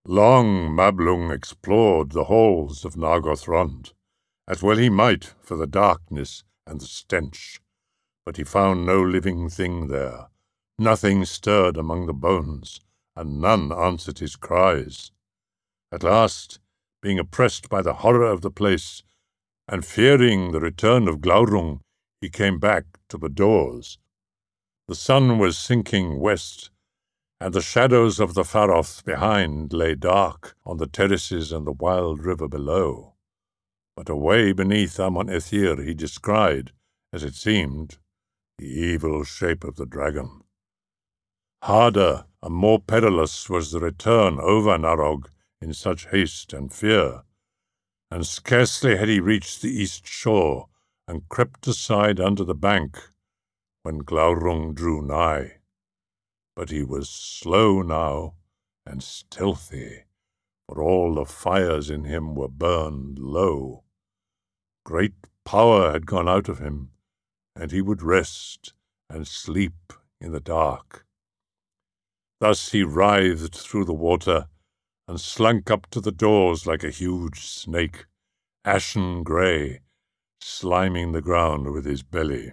Long Mablung explored the halls of Nargothrond, as well he might for the darkness and the stench, but he found no living thing there. Nothing stirred among the bones, and none answered his cries. At last, being oppressed by the horror of the place, and fearing the return of Glaurung, he came back to the doors. The sun was sinking west, and the shadows of the Faroth behind lay dark on the terraces and the wild river below. But away beneath Amon Ethir he descried, as it seemed, the evil shape of the dragon. Harder and more perilous was the return over Narog in such haste and fear, and scarcely had he reached the east shore and crept aside under the bank when Glaurung drew nigh. But he was slow now and stealthy, for all the fires in him were burned low. Great power had gone out of him, and he would rest and sleep in the dark. Thus he writhed through the water and slunk up to the doors like a huge snake, ashen grey, sliming the ground with his belly.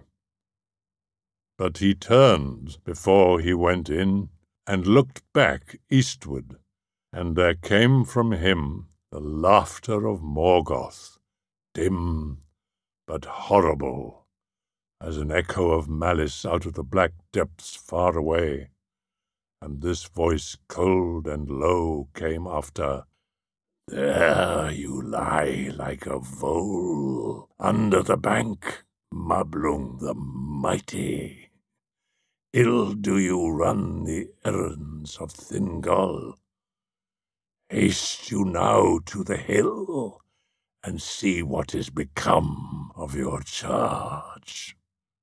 But he turned before he went in and looked back eastward, and there came from him the laughter of Morgoth, dim but horrible, as an echo of malice out of the black depths far away. And this voice cold and low came after, "There you lie like a vole under the bank, Mablung the mighty. Ill do you run the errands of Thingol. Haste you now to the hill, and see what is become of your charge."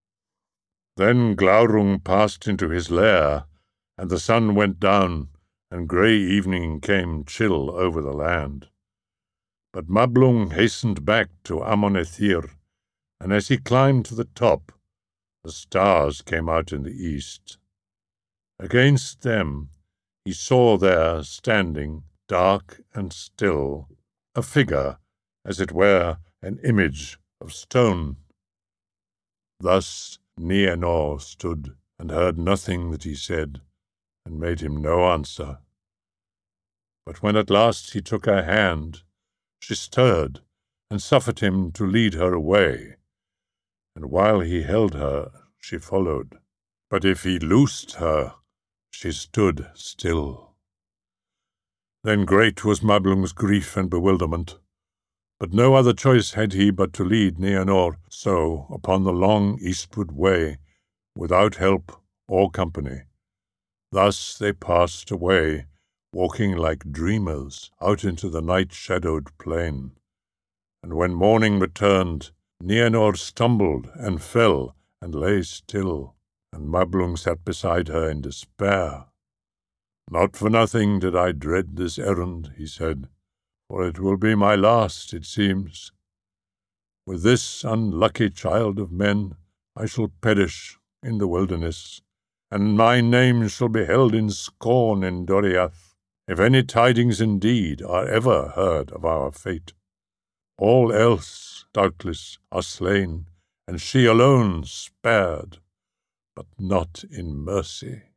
Then Glaurung passed into his lair, and the sun went down, and grey evening came chill over the land. But Mablung hastened back to Amon Ethir, and as he climbed to the top, the stars came out in the east. Against them he saw there standing, dark and still, a figure, as it were an image of stone. Thus Nienor stood, and heard nothing that he said, and made him no answer. But when at last he took her hand, she stirred, and suffered him to lead her away, and while he held her, she followed. But if he loosed her, she stood still. Then great was Mablung's grief and bewilderment, but no other choice had he but to lead Nienor so upon the long eastward way, without help or company. Thus they passed away, walking like dreamers out into the night-shadowed plain. And when morning returned, Nienor stumbled and fell and lay still, and Mablung sat beside her in despair. "Not for nothing did I dread this errand," he said, "for it will be my last, it seems. With this unlucky child of men I shall perish in the wilderness, and my name shall be held in scorn in Doriath, if any tidings indeed are ever heard of our fate. All else, doubtless, are slain, and she alone spared, but not in mercy."